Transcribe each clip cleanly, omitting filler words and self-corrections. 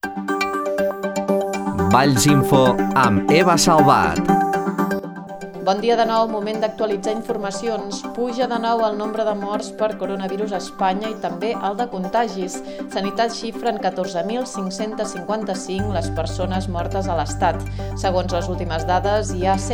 Valls Info amb Eva Salvat. Bon dia de nou, moment d'actualitzar informacions. Puja de nou el nombre de morts per coronavirus a Espanya i també el de contagis. Sanitat xifra en 14.555 les persones mortes a l'Estat. Segons les últimes dades, hi ha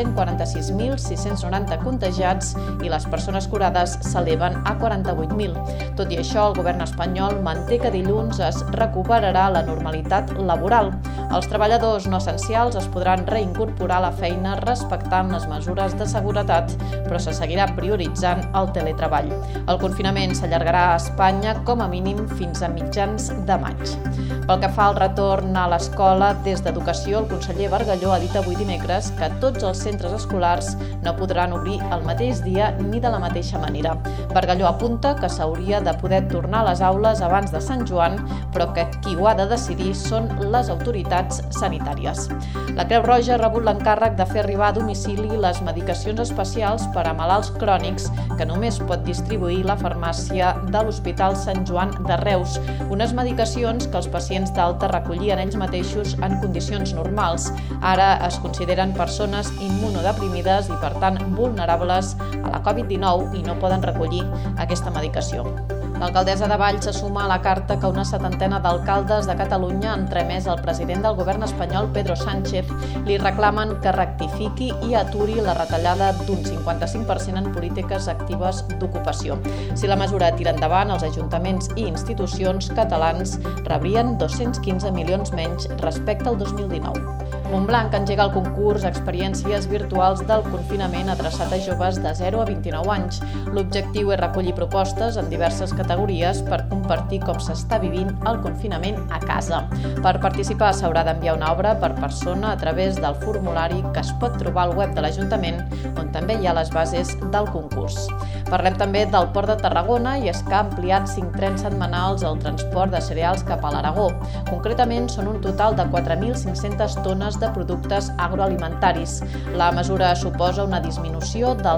146.690 contagiats i les persones curades s'eleven a 48.000. Tot i això, el govern espanyol manté que dilluns es recuperarà la normalitat laboral. Els treballadors no essencials es podran reincorporar a la feina respectant les mesures de seguretat, però se seguirà prioritzant el teletreball. El confinament s'allargarà a Espanya com a mínim fins a mitjans de maig. Pel que fa al retorn a l'escola, des d'Educació, el conseller Bargalló ha dit avui dimecres que tots els centres escolars no podran obrir el mateix dia ni de la mateixa manera. Bargalló apunta que s'hauria de poder tornar a les aules abans de Sant Joan, però que qui ho ha de decidir són les autoritats sanitàries. La Creu Roja ha rebut l'encàrrec de fer arribar a domicili les medicacions especials per a malalts crònics que només pot distribuir la farmàcia de l'Hospital Sant Joan de Reus. Unes medicacions que els pacients d'alta recollien ells mateixos en condicions normals. Ara es consideren persones immunodeprimides i, per tant, vulnerables a la Covid-19 i no poden recollir aquesta medicació. L'alcaldessa de Valls se suma a la carta que una setantena d'alcaldes de Catalunya han tramès al president del govern espanyol, Pedro Sánchez, li reclamen que rectifiqui i aturi la retallada d'un 55% en polítiques actives d'ocupació. Si la mesura tira endavant, els ajuntaments i institucions catalans rebrien 215 milions menys respecte al 2019. Montblanc engega el concurs Experiències virtuals del confinament adreçat a joves de 0 a 29 anys. L'objectiu és recollir propostes en diverses categories per compartir com s'està vivint el confinament a casa. Per participar s'haurà d'enviar una obra per persona a través del formulari que es pot trobar al web de l'Ajuntament, on també hi ha les bases del concurs. Parlem també del Port de Tarragona i és que ha ampliat 5 trens setmanals el transport de cereals cap a l'Aragó. Concretament són un total de 4.500 tones de productes agroalimentaris. La mesura suposa una disminució del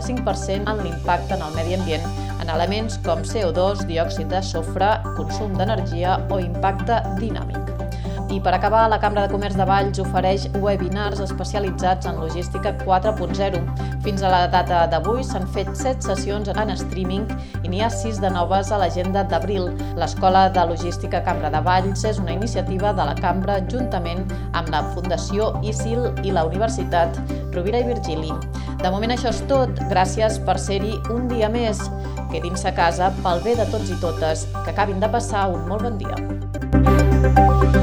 75% en l'impacte en el medi ambient en elements com CO2, diòxid de sofre, consum d'energia o impacte dinàmic. I per acabar, la Cambra de Comerç de Valls ofereix webinars especialitzats en logística 4.0. Fins a la data d'avui s'han fet 7 sessions en streaming i n'hi ha 6 de noves a l'agenda d'abril. L'Escola de Logística Cambra de Valls és una iniciativa de la Cambra juntament amb la Fundació ISIL i la Universitat Rovira i Virgili. De moment això és tot. Gràcies per ser-hi un dia més. Quedin-se a casa pel bé de tots i totes. Que acabin de passar un molt bon dia.